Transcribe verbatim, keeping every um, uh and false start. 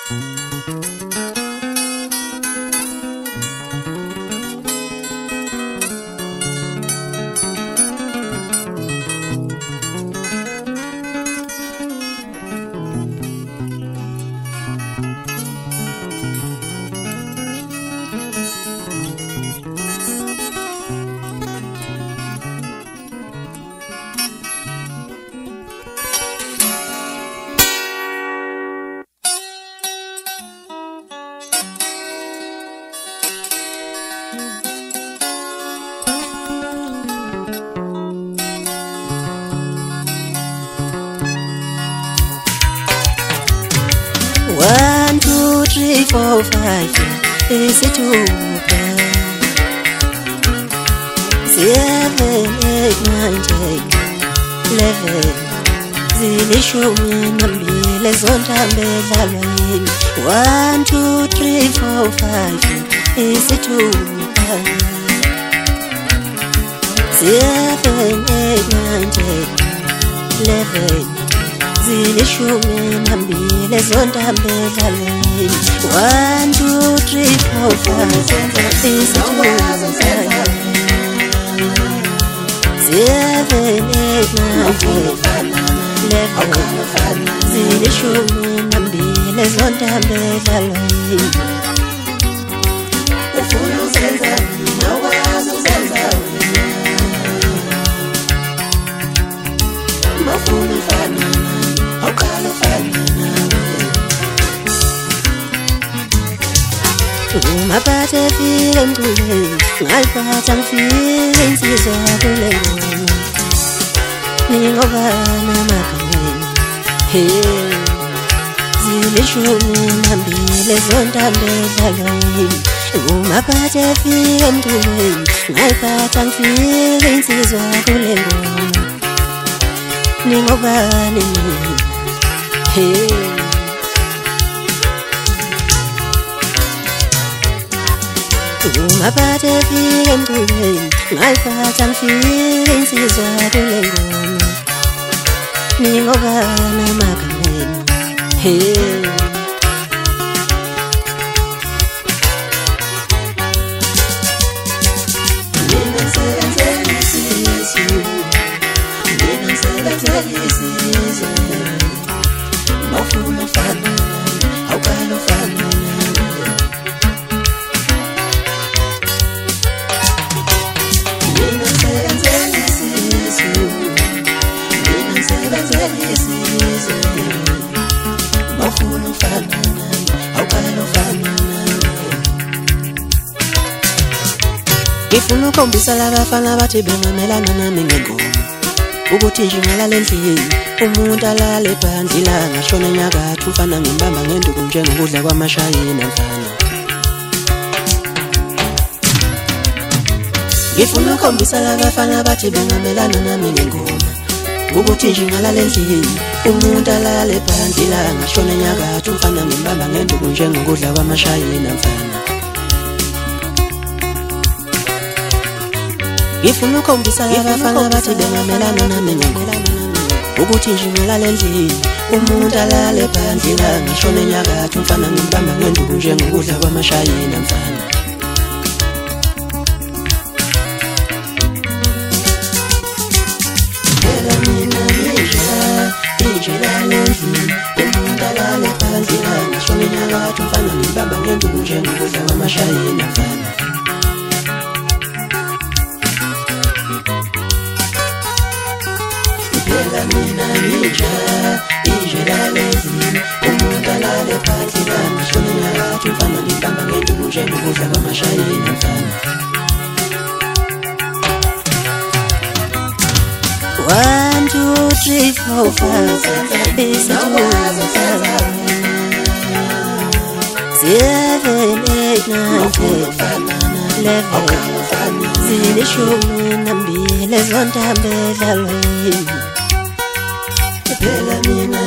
One, two, three, four, five, is it over? Seven, eight, nine, ten, eleven. Zilishumi nambili zontambe dhalweni. One, two, three, four, five, is it over? Seven, eight, nine, ten, eleven. Zilishumi nambili zontambe dhalweni. One, two, three, four, five, is it over? Seven, eight, nine, ten, eleven. Zilishumi nambili zontambe dhalweni. Ufuna uzenza nawazi uzenza wena. Mafuna ufana awukhala ufana nawe. Umaphathe fika emkhuleni, ngayiphatha ngifike insizwa kule ngoma. Ningobana magameni, hey. Zilishumi nambili zontambe dhalweni. Umaphathe fika emkhuleni, ngayiphatha ngifike insizwa kule ngoma. Ningobani, hey. Umaphathe fika emkhuleni, ngayiphatha ngifike insizwa kule ngoma. Ningobana magameni, hey. Mafuna ufana awukhala ufana nawe. Mina ngisebenzela isizwe, mina ngisebenzela isizwe. Mafuna ufana awukhala ufana nawe. Ngifuna ukukhombisa labafana bathi bengamelana nami ngengoma, ukuthi nje ngalale endlini umuntu alale phansi la ngashona enyakatho. Ufana ngimbamba ngenduku njengokudla kwamashayina mfana. Ngifuna ukukhombisa labafana bathi bengamelana nami ngengoma, ukuthi nje ngalale endlini umuntu alale phansi la ngashona enyakatho. Ufana ngimbamba ngenduku njengokudla kwamashayina mfana. Ngifuna ukukhombisa labafana bathi bengamelana nami ngengoma, ukuthi nje ngalale endlini umuntu alale phansi la ngashona enyakatho. Mfana ngimbamba ngenduku njengokudla kwamashayina mfana. Phela mina ngisha inje lale endlini umuntu alale phansi la ngashona enyakatho. Mfana ngimbamba ngenduku njengokudla kwamashayina mfana. Phela mina ngisha inje lale endlini umuntu alale phansi la ngashona enyakatho. Mfana ngimbamba ngenduku njengokudla kwamashayina mfana. One, two, three, four, five, is it over? Seven, eight, nine, ten, eleven. Zilishumi nambili zontambe dhalweni. Phela mina